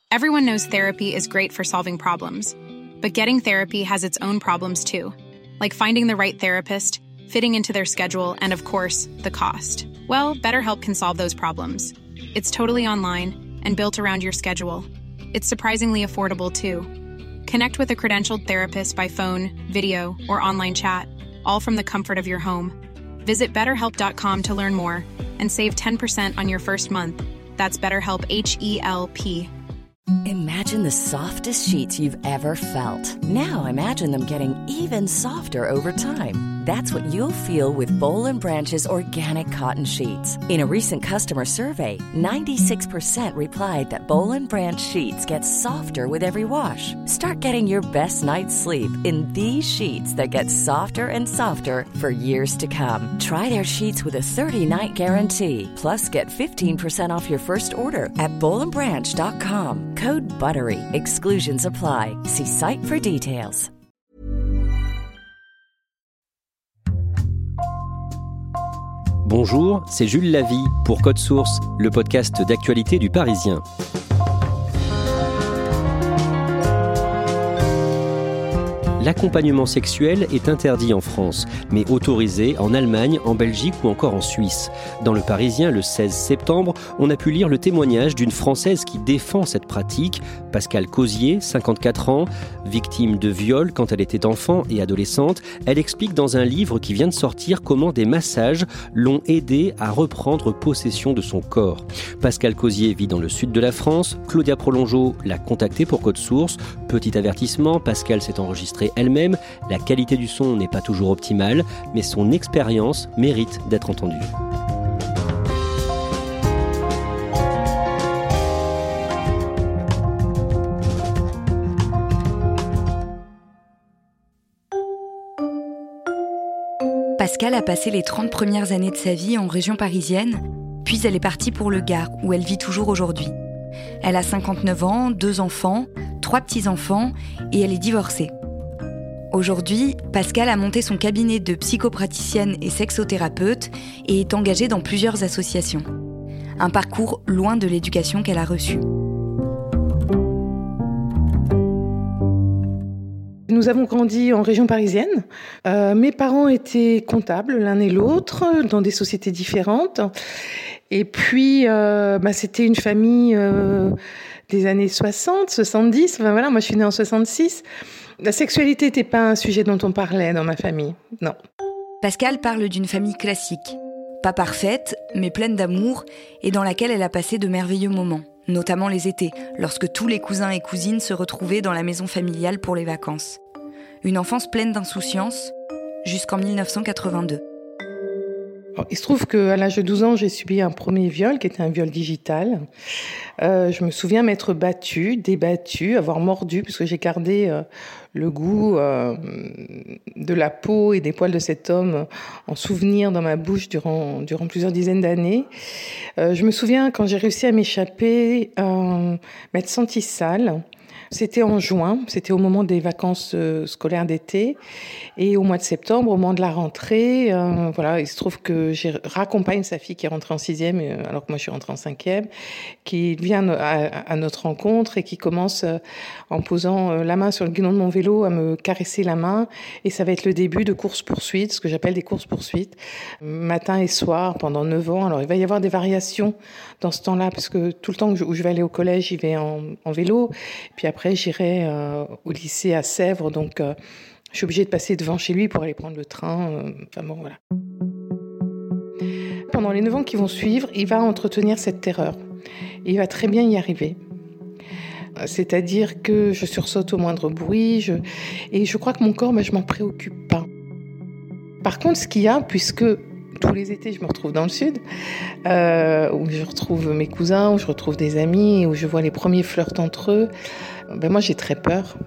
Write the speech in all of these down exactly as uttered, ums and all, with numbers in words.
Everyone knows therapy is great for solving problems, but getting therapy has its own problems too, like finding the right therapist, fitting into their schedule, and of course, the cost. Well, BetterHelp can solve those problems. It's totally online and built around your schedule. It's surprisingly affordable too. Connect with a credentialed therapist by phone, video, or online chat, all from the comfort of your home. Visit better help dot com to learn more and save ten percent on your first month. That's BetterHelp, H E L P. Imagine the softest sheets you've ever felt. Now imagine them getting even softer over time. That's what you'll feel with Boll and Branch's organic cotton sheets. In a recent customer survey, ninety-six percent replied that Boll and Branch sheets get softer with every wash. Start getting your best night's sleep in these sheets that get softer and softer for years to come. Try their sheets with a thirty-night guarantee. Plus, get fifteen percent off your first order at boll and branch dot com. Code BUTTERY. Exclusions apply. See site for details. Bonjour, c'est Jules Lavie pour Code Source, le podcast d'actualité du Parisien. L'accompagnement sexuel est interdit en France, mais autorisé en Allemagne, en Belgique ou encore en Suisse. Dans Le Parisien, le seize septembre, on a pu lire le témoignage d'une Française qui défend cette pratique, Pascale Causier, cinquante-quatre ans, victime de viol quand elle était enfant et adolescente. Elle explique dans un livre qui vient de sortir comment des massages l'ont aidée à reprendre possession de son corps. Pascale Causier vit dans le sud de la France. Claudia Prolongeau l'a contactée pour Code Source. Petit avertissement, Pascale s'est enregistrée elle-même. La qualité du son n'est pas toujours optimale, mais son expérience mérite d'être entendue. Pascale a passé les trente premières années de sa vie en région parisienne, puis elle est partie pour le Gard, où elle vit toujours aujourd'hui. Elle a cinquante-neuf ans, deux enfants, trois petits-enfants, et elle est divorcée. Aujourd'hui, Pascale a monté son cabinet de psychopraticienne et sexothérapeute et est engagée dans plusieurs associations. Un parcours loin de l'éducation qu'elle a reçue. Nous avons grandi en région parisienne. Euh, mes parents étaient comptables, l'un et l'autre, dans des sociétés différentes. Et puis, euh, bah, c'était une famille euh, des années soixante, soixante-dix. Enfin, voilà, moi, je suis née en soixante-six. La sexualité n'était pas un sujet dont on parlait dans ma famille, non. Pascale parle d'une famille classique. Pas parfaite, mais pleine d'amour, et dans laquelle elle a passé de merveilleux moments, notamment les étés, lorsque tous les cousins et cousines se retrouvaient dans la maison familiale pour les vacances. Une enfance pleine d'insouciance, jusqu'en dix-neuf cent quatre-vingt-deux. Il se trouve qu'à l'âge de douze ans, j'ai subi un premier viol, qui était un viol digital. Euh, je me souviens m'être battue, débattue, avoir mordu, parce que j'ai gardé euh, le goût euh, de la peau et des poils de cet homme en souvenir dans ma bouche durant, durant plusieurs dizaines d'années. Euh, je me souviens, quand j'ai réussi à m'échapper, euh, m'être sentie sale. C'était en juin, c'était au moment des vacances euh, scolaires d'été, et au mois de septembre, au moment de la rentrée, euh, voilà, il se trouve que j'ai raccompagne sa fille qui est rentrée en sixième, euh, alors que moi je suis rentrée en cinquième, qui vient à, à notre rencontre et qui commence euh, en posant euh, la main sur le guidon de mon vélo à me caresser la main, et ça va être le début de courses-poursuites, ce que j'appelle des courses-poursuites, matin et soir pendant neuf ans. Alors il va y avoir des variations dans ce temps-là, parce que tout le temps où je vais aller au collège, j'y vais en, en vélo, puis après Après, j'irai euh, au lycée à Sèvres, donc euh, je suis obligée de passer devant chez lui pour aller prendre le train. Euh, enfin bon, voilà. Pendant les neuf ans qui vont suivre, il va entretenir cette terreur. Et il va très bien y arriver. C'est-à-dire que je sursaute au moindre bruit, je... et je crois que mon corps, ben, je m'en préoccupe pas. Par contre, ce qu'il y a, puisque tous les étés, je me retrouve dans le sud, euh, où je retrouve mes cousins, où je retrouve des amis, où je vois les premiers flirts entre eux. Ben moi, j'ai très peur.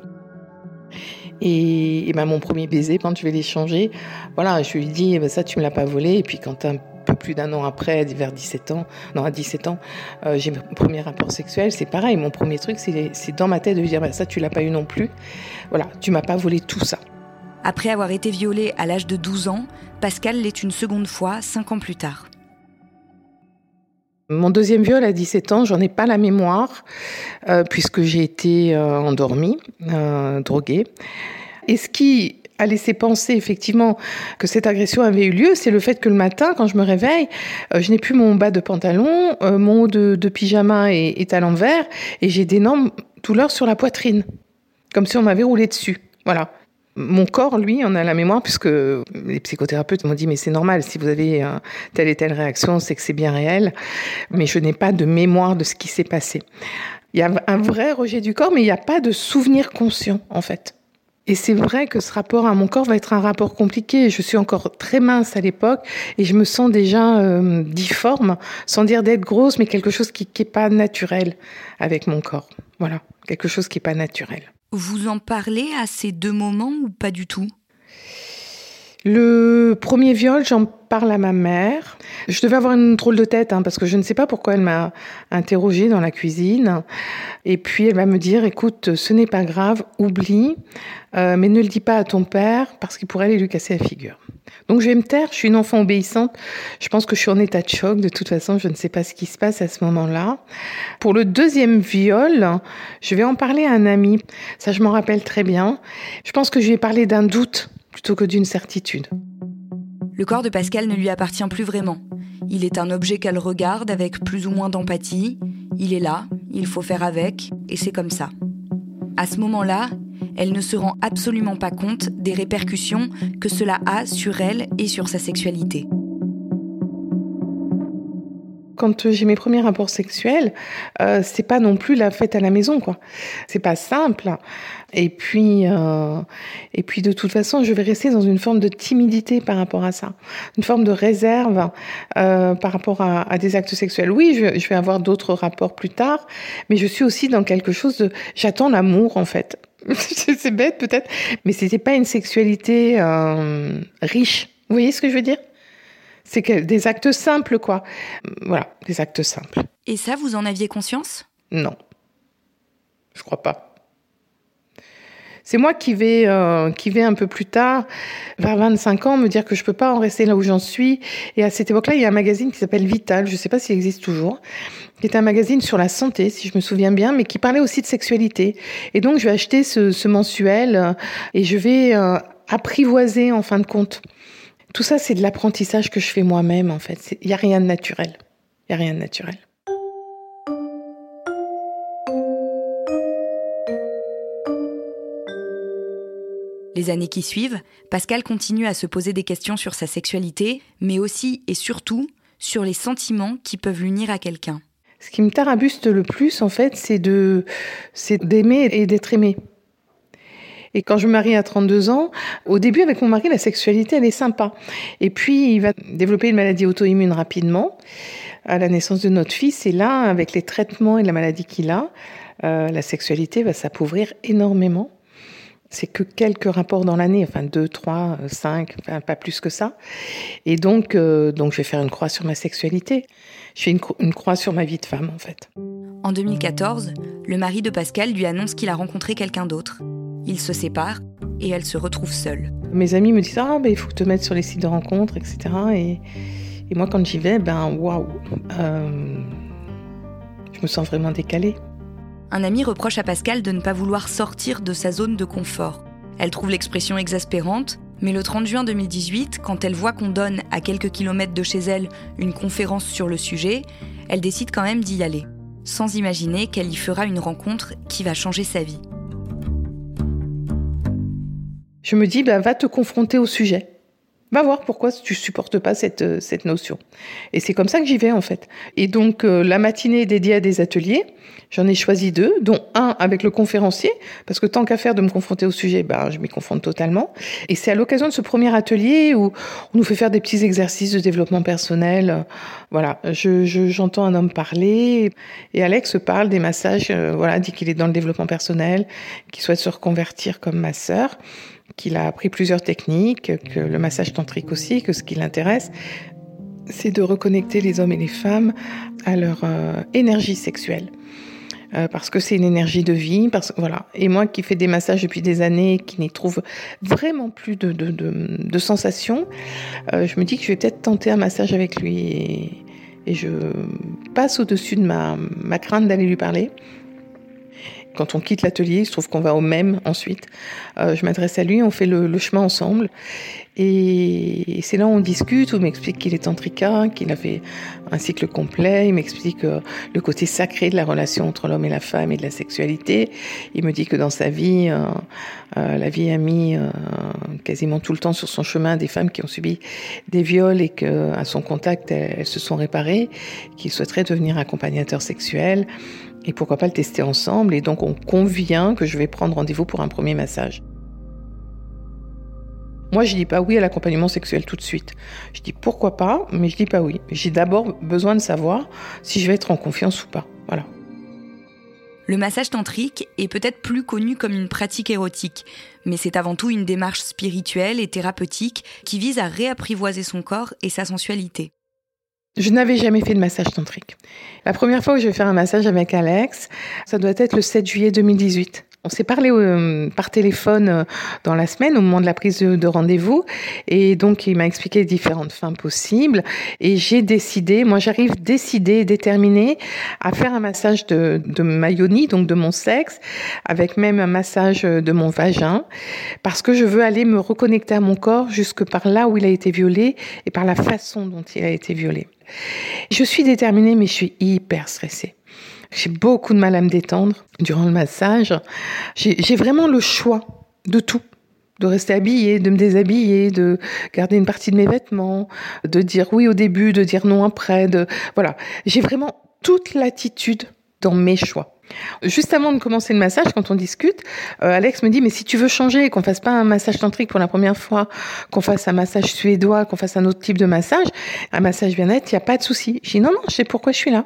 Et, et ben mon premier baiser, quand je vais l'échanger, voilà, je lui dis, ben ça, tu me l'as pas volé. Et puis, quand un peu plus d'un an après, vers dix-sept ans, non, à dix-sept ans, euh, j'ai mon premier rapport sexuel, c'est pareil. Mon premier truc, c'est, c'est dans ma tête de lui dire, ben ça, tu l'as pas eu non plus. Voilà, tu m'as pas volé tout ça. Après avoir été violée à l'âge de douze ans, Pascale l'est une seconde fois, cinq ans plus tard. Mon deuxième viol à dix-sept ans, j'en ai pas la mémoire, euh, puisque j'ai été euh, endormie, euh, droguée. Et ce qui a laissé penser effectivement que cette agression avait eu lieu, c'est le fait que le matin, quand je me réveille, euh, je n'ai plus mon bas de pantalon, euh, mon haut de, de pyjama est, est à l'envers, et j'ai d'énormes douleurs sur la poitrine, comme si on m'avait roulé dessus. Voilà. Mon corps, lui, en a la mémoire, puisque les psychothérapeutes m'ont dit « mais c'est normal, si vous avez euh, telle et telle réaction, c'est que c'est bien réel ». Mais je n'ai pas de mémoire de ce qui s'est passé. Il y a un vrai rejet du corps, mais il n'y a pas de souvenir conscient, en fait. Et c'est vrai que ce rapport à mon corps va être un rapport compliqué. Je suis encore très mince à l'époque et je me sens déjà euh, difforme, sans dire d'être grosse, mais quelque chose qui n'est pas naturel avec mon corps. Voilà, quelque chose qui n'est pas naturel. Vous en parlez à ces deux moments ou pas du tout ? Le premier viol, j'en parle à ma mère. Je devais avoir une drôle de tête, hein, parce que je ne sais pas pourquoi elle m'a interrogée dans la cuisine. Et puis elle va me dire, écoute, ce n'est pas grave, oublie, euh, mais ne le dis pas à ton père, parce qu'il pourrait aller lui casser la figure. Donc je vais me taire, je suis une enfant obéissante. Je pense que je suis en état de choc. De toute façon, je ne sais pas ce qui se passe à ce moment-là. Pour le deuxième viol, je vais en parler à un ami. Ça, je m'en rappelle très bien. Je pense que je lui ai parlé d'un doute plutôt que d'une certitude. Le corps de Pascale ne lui appartient plus vraiment. Il est un objet qu'elle regarde avec plus ou moins d'empathie. Il est là, il faut faire avec, et c'est comme ça. À ce moment-là, elle ne se rend absolument pas compte des répercussions que cela a sur elle et sur sa sexualité. Quand j'ai mes premiers rapports sexuels, euh, c'est pas non plus la fête à la maison, quoi. C'est pas simple. Et puis, euh, et puis de toute façon, je vais rester dans une forme de timidité par rapport à ça, une forme de réserve euh, par rapport à, à des actes sexuels. Oui, je, je vais avoir d'autres rapports plus tard, mais je suis aussi dans quelque chose de, j'attends l'amour en fait. C'est bête peut-être, mais c'était pas une sexualité euh, riche. Vous voyez ce que je veux dire ? C'est que des actes simples, quoi. Voilà, des actes simples. Et ça, vous en aviez conscience ? Non, je crois pas. C'est moi qui vais, euh, qui vais un peu plus tard, vers vingt-cinq ans, me dire que je peux pas en rester là où j'en suis. Et à cette époque-là, il y a un magazine qui s'appelle Vital, je sais pas s'il existe toujours, qui est un magazine sur la santé, si je me souviens bien, mais qui parlait aussi de sexualité. Et donc, je vais acheter ce, ce mensuel euh, et je vais euh, apprivoiser, en fin de compte. Tout ça, c'est de l'apprentissage que je fais moi-même, en fait. Il n'y a rien de naturel. Il n'y a rien de naturel. Les années qui suivent, Pascale continue à se poser des questions sur sa sexualité, mais aussi et surtout sur les sentiments qui peuvent l'unir à quelqu'un. Ce qui me tarabuste le plus, en fait, c'est de, c'est d'aimer et d'être aimé. Et quand je me marie à trente-deux ans, au début, avec mon mari, la sexualité, elle est sympa. Et puis, il va développer une maladie auto-immune rapidement à la naissance de notre fils. Et là, avec les traitements et la maladie qu'il a, euh, la sexualité va s'appauvrir énormément. C'est que quelques rapports dans l'année, enfin deux, trois, cinq, enfin pas plus que ça. Et donc, euh, donc je vais faire une croix sur ma sexualité. Je fais une, cro- une croix sur ma vie de femme, en fait. En deux mille quatorze, le mari de Pascale lui annonce qu'il a rencontré quelqu'un d'autre. Ils se séparent et elle se retrouve seule. Mes amis me disent « Ah, ben, il faut te mettre sur les sites de rencontres, et cetera » Et, et moi, quand j'y vais, ben, waouh, euh, je me sens vraiment décalée. Un ami reproche à Pascale de ne pas vouloir sortir de sa zone de confort. Elle trouve l'expression exaspérante, mais le trente juin deux mille dix-huit, quand elle voit qu'on donne à quelques kilomètres de chez elle une conférence sur le sujet, elle décide quand même d'y aller, sans imaginer qu'elle y fera une rencontre qui va changer sa vie. Je me dis, bah, va te confronter au sujet. Va voir pourquoi tu supportes pas cette, cette notion. Et c'est comme ça que j'y vais, en fait. Et donc, euh, la matinée est dédiée à des ateliers. J'en ai choisi deux, dont un avec le conférencier, parce que tant qu'à faire de me confronter au sujet, ben, je m'y confronte totalement. Et c'est à l'occasion de ce premier atelier où on nous fait faire des petits exercices de développement personnel. Voilà, je, je, j'entends un homme parler, et Alex parle des massages, euh, voilà, dit qu'il est dans le développement personnel, qu'il souhaite se reconvertir comme masseur, qu'il a appris plusieurs techniques, que le massage tantrique aussi, que ce qui l'intéresse, c'est de reconnecter les hommes et les femmes à leur euh, énergie sexuelle. Euh, parce que c'est une énergie de vie, parce voilà. Et moi qui fais des massages depuis des années, qui n'y trouve vraiment plus de, de, de, de sensations, euh, je me dis que je vais peut-être tenter un massage avec lui. Et, et je passe au-dessus de ma, ma crainte d'aller lui parler. Quand on quitte l'atelier, il se trouve qu'on va au même ensuite. Euh, je m'adresse à lui, on fait le, le chemin ensemble. Et c'est là où on discute, où il m'explique qu'il est tantrika, qu'il a fait un cycle complet. Il m'explique euh, le côté sacré de la relation entre l'homme et la femme et de la sexualité. Il me dit que dans sa vie, euh, euh, la vie a mis euh, quasiment tout le temps sur son chemin des femmes qui ont subi des viols et qu'à son contact, elles, elles se sont réparées, qu'il souhaiterait devenir accompagnateur sexuel. Et pourquoi pas le tester ensemble. Et donc, on convient que je vais prendre rendez-vous pour un premier massage. Moi, je dis pas oui à l'accompagnement sexuel tout de suite. Je dis pourquoi pas, mais je dis pas oui. J'ai d'abord besoin de savoir si je vais être en confiance ou pas. Voilà. Le massage tantrique est peut-être plus connu comme une pratique érotique, mais c'est avant tout une démarche spirituelle et thérapeutique qui vise à réapprivoiser son corps et sa sensualité. Je n'avais jamais fait de massage tantrique. La première fois où je vais faire un massage avec Alex, ça doit être le sept juillet deux mille dix-huit. On s'est parlé euh, par téléphone euh, dans la semaine au moment de la prise de, de rendez-vous et donc il m'a expliqué les différentes fins possibles et j'ai décidé, moi j'arrive décidée, déterminée à faire un massage de, de ma yoni, donc de mon sexe, avec même un massage de mon vagin parce que je veux aller me reconnecter à mon corps jusque par là où il a été violé et par la façon dont il a été violé. Je suis déterminée mais je suis hyper stressée. J'ai beaucoup de mal à me détendre durant le massage. J'ai, j'ai vraiment le choix de tout. De rester habillée, de me déshabiller, de garder une partie de mes vêtements, de dire oui au début, de dire non après. De... Voilà. J'ai vraiment toute l'attitude dans mes choix. Juste avant de commencer le massage, quand on discute, euh, Alex me dit « Mais si tu veux changer, qu'on fasse pas un massage tantrique pour la première fois, qu'on fasse un massage suédois, qu'on fasse un autre type de massage, un massage bien-être, il n'y a pas de souci. » Je dis « Non, non, je sais pourquoi je suis là. »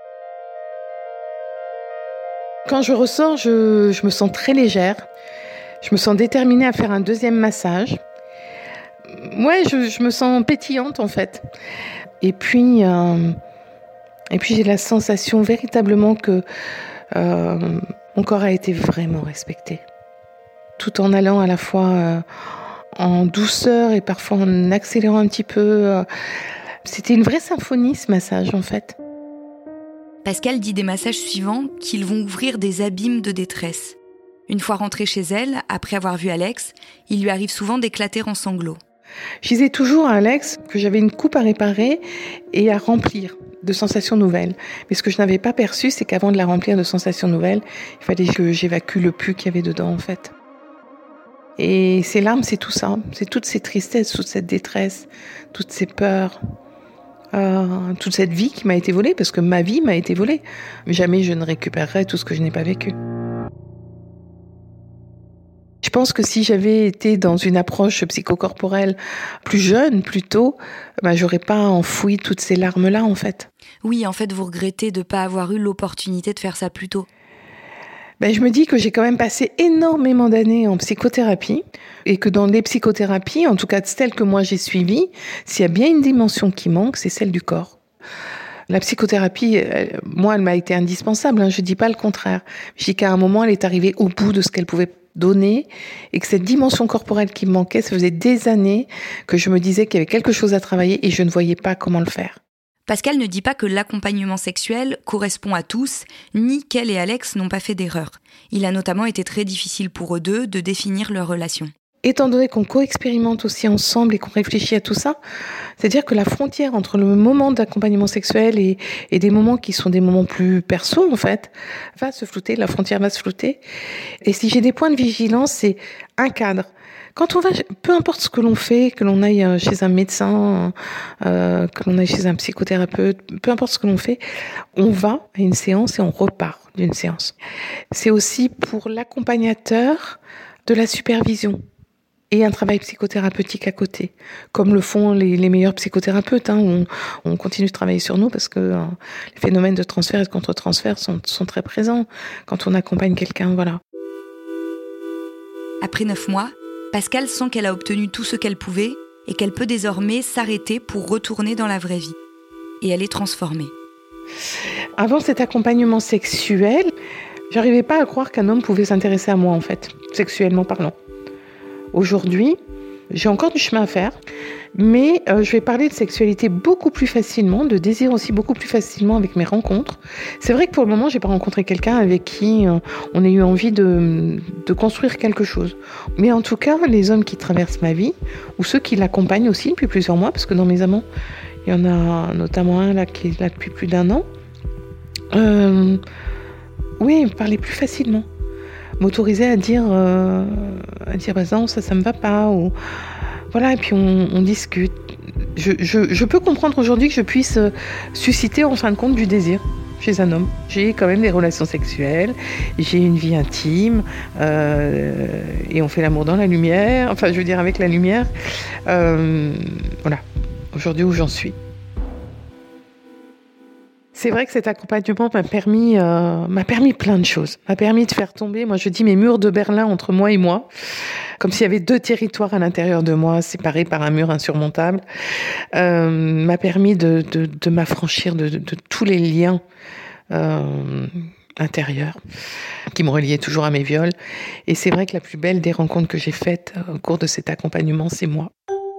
Quand je ressors, je, je me sens très légère. Je me sens déterminée à faire un deuxième massage. Ouais, je, je me sens pétillante en fait. Et puis, euh, et puis j'ai la sensation véritablement que euh, mon corps a été vraiment respecté. Tout en allant à la fois euh, en douceur et parfois en accélérant un petit peu. Euh, c'était une vraie symphonie ce massage en fait. Pascal dit des massages suivants qu'ils vont ouvrir des abîmes de détresse. Une fois rentrée chez elle, après avoir vu Alex, il lui arrive souvent d'éclater en sanglots. Je disais toujours à Alex que j'avais une coupe à réparer et à remplir de sensations nouvelles. Mais ce que je n'avais pas perçu, c'est qu'avant de la remplir de sensations nouvelles, il fallait que j'évacue le pu qu'il y avait dedans en fait. Et ces larmes, c'est tout ça. C'est toutes ces tristesses, toute cette détresse, toutes ces peurs. Euh, toute cette vie qui m'a été volée, parce que ma vie m'a été volée. Jamais je ne récupérerai tout ce que je n'ai pas vécu. Je pense que si j'avais été dans une approche psychocorporelle plus jeune, plus tôt, ben, j'aurais pas enfoui toutes ces larmes-là, en fait. Oui, en fait, vous regrettez de ne pas avoir eu l'opportunité de faire ça plus tôt. Ben, je me dis que j'ai quand même passé énormément d'années en psychothérapie et que dans les psychothérapies, en tout cas celles que moi j'ai suivies, s'il y a bien une dimension qui manque, c'est celle du corps. La psychothérapie, elle, moi, elle m'a été indispensable, hein, je dis pas le contraire. Je dis qu'à un moment, elle est arrivée au bout de ce qu'elle pouvait donner et que cette dimension corporelle qui me manquait, ça faisait des années que je me disais qu'il y avait quelque chose à travailler et je ne voyais pas comment le faire. Pascal ne dit pas que l'accompagnement sexuel correspond à tous, ni qu'elle et Alex n'ont pas fait d'erreur. Il a notamment été très difficile pour eux deux de définir leur relation. Étant donné qu'on co-expérimente aussi ensemble et qu'on réfléchit à tout ça, c'est-à-dire que la frontière entre le moment d'accompagnement sexuel et, et des moments qui sont des moments plus perso, en fait, va se flouter, la frontière va se flouter. Et si j'ai des points de vigilance, c'est un cadre. Quand on va, peu importe ce que l'on fait, que l'on aille chez un médecin, euh, que l'on aille chez un psychothérapeute, peu importe ce que l'on fait, on va à une séance et on repart d'une séance. C'est aussi pour l'accompagnateur de la supervision et un travail psychothérapeutique à côté, comme le font les, les meilleurs psychothérapeutes. Hein, on, on continue de travailler sur nous parce que euh, les phénomènes de transfert et de contre-transfert sont, sont très présents quand on accompagne quelqu'un. Voilà. Après neuf mois, Pascal sent qu'elle a obtenu tout ce qu'elle pouvait et qu'elle peut désormais s'arrêter pour retourner dans la vraie vie. Et elle est transformée. Avant cet accompagnement sexuel, j'arrivais pas à croire qu'un homme pouvait s'intéresser à moi, en fait, sexuellement parlant. Aujourd'hui, J'ai encore du chemin à faire, mais euh, je vais parler de sexualité beaucoup plus facilement, de désir aussi beaucoup plus facilement avec mes rencontres. C'est vrai que pour le moment, j'ai pas rencontré quelqu'un avec qui euh, on ait eu envie de, de construire quelque chose. Mais en tout cas, les hommes qui traversent ma vie, ou ceux qui l'accompagnent aussi depuis plusieurs mois, parce que dans mes amants, il y en a notamment un là qui est là depuis plus d'un an, euh, oui, parler plus facilement. M'autoriser à dire, euh, à dire bah non, ça, ça me va pas, ou voilà, et puis on, on discute. Je, je, je peux comprendre aujourd'hui que je puisse susciter en fin de compte du désir chez un homme. J'ai quand même des relations sexuelles, j'ai une vie intime, euh, et on fait l'amour dans la lumière, enfin, je veux dire avec la lumière. Euh, voilà, aujourd'hui où j'en suis. C'est vrai que cet accompagnement m'a permis, euh, m'a permis plein de choses. M'a permis de faire tomber, moi je dis, mes murs de Berlin entre moi et moi. Comme s'il y avait deux territoires à l'intérieur de moi, séparés par un mur insurmontable. Euh, m'a permis de, de, de m'affranchir de, de, de tous les liens euh, intérieurs qui me reliaient toujours à mes viols. Et c'est vrai que la plus belle des rencontres que j'ai faites au cours de cet accompagnement, c'est moi.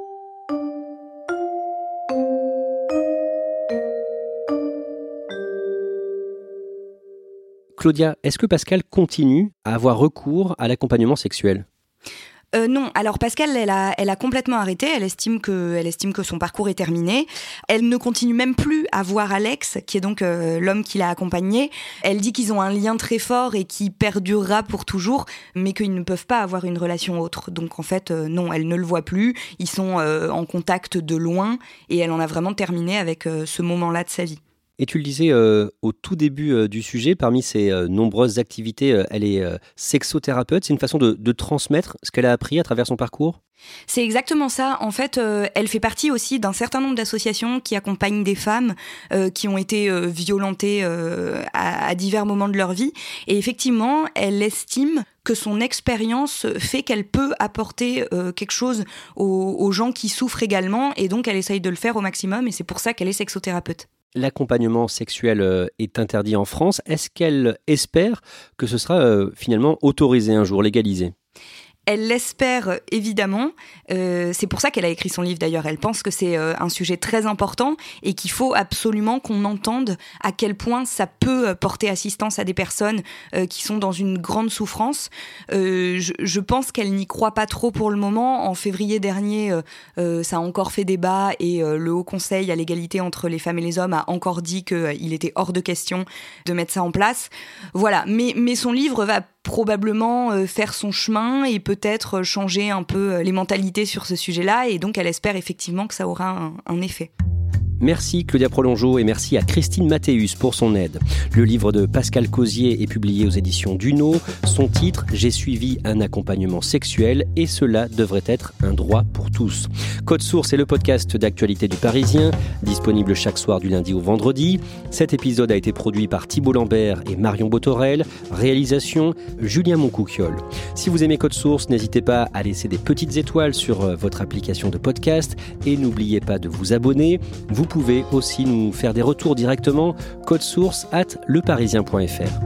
Claudia, est-ce que Pascale continue à avoir recours à l'accompagnement sexuel ? Euh, non, alors Pascale, elle a, elle a complètement arrêté. Elle estime que, elle estime que son parcours est terminé. Elle ne continue même plus à voir Alex, qui est donc euh, l'homme qui l'a accompagné. Elle dit qu'ils ont un lien très fort et qui perdurera pour toujours, mais qu'ils ne peuvent pas avoir une relation autre. Donc en fait, euh, non, elle ne le voit plus. Ils sont euh, en contact de loin et elle en a vraiment terminé avec euh, ce moment-là de sa vie. Et tu le disais euh, au tout début euh, du sujet, parmi ses euh, nombreuses activités, euh, elle est euh, sexothérapeute. C'est une façon de, de transmettre ce qu'elle a appris à travers son parcours ? C'est exactement ça. En fait, euh, elle fait partie aussi d'un certain nombre d'associations qui accompagnent des femmes euh, qui ont été euh, violentées euh, à, à divers moments de leur vie. Et effectivement, elle estime que son expérience fait qu'elle peut apporter euh, quelque chose aux, aux gens qui souffrent également. Et donc, elle essaye de le faire au maximum. Et c'est pour ça qu'elle est sexothérapeute. L'accompagnement sexuel est interdit en France. Est-ce qu'elle espère que ce sera euh, finalement autorisé un jour, légalisé ? Elle l'espère évidemment, euh, c'est pour ça qu'elle a écrit son livre d'ailleurs. Elle pense que c'est euh, un sujet très important et qu'il faut absolument qu'on entende à quel point ça peut porter assistance à des personnes euh, qui sont dans une grande souffrance. Euh, je, je pense qu'elle n'y croit pas trop pour le moment. En février dernier, euh, euh, ça a encore fait débat et euh, le Haut Conseil à l'égalité entre les femmes et les hommes a encore dit qu'il euh, était hors de question de mettre ça en place. Voilà, mais, mais son livre va probablement euh, faire son chemin et peut-être changer un peu les mentalités sur ce sujet-là, et donc elle espère effectivement que ça aura un, un effet. Merci Claudia Prolongeau et merci à Christine Mathéus pour son aide. Le livre de Pascale Causier est publié aux éditions Duno. Son titre, J'ai suivi un accompagnement sexuel et cela devrait être un droit pour tous. Code Source est le podcast d'actualité du Parisien, disponible chaque soir du lundi au vendredi. Cet épisode a été produit par Thibault Lambert et Marion Botorel. Réalisation, Julien Moncouquiol. Si vous aimez Code Source, n'hésitez pas à laisser des petites étoiles sur votre application de podcast et n'oubliez pas de vous abonner. Vous Vous pouvez aussi nous faire des retours directement, code source arobase leparisien point f r.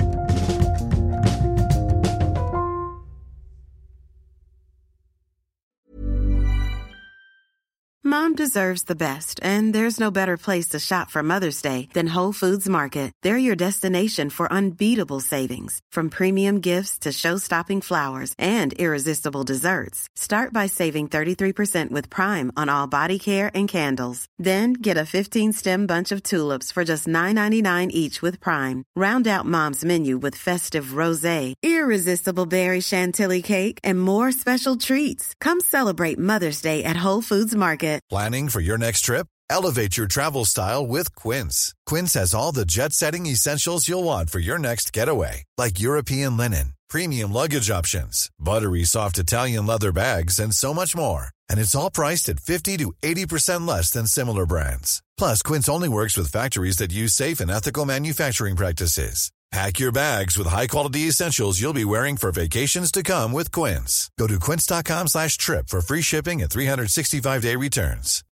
Mom deserves the best, and there's no better place to shop for Mother's Day than Whole Foods Market. They're your destination for unbeatable savings, from premium gifts to show-stopping flowers and irresistible desserts. Start by saving thirty-three percent with Prime on all body care and candles. Then get a fifteen-stem bunch of tulips for just nine ninety-nine each with Prime. Round out Mom's menu with festive rosé, irresistible berry chantilly cake, and more special treats. Come celebrate Mother's Day at Whole Foods Market. Planning for your next trip? Elevate your travel style with Quince. Quince has all the jet-setting essentials you'll want for your next getaway, like European linen, premium luggage options, buttery soft Italian leather bags, and so much more. And it's all priced at fifty to eighty percent less than similar brands. Plus, Quince only works with factories that use safe and ethical manufacturing practices. Pack your bags with high-quality essentials you'll be wearing for vacations to come with Quince. Go to quince.com slash trip for free shipping and three sixty-five day returns.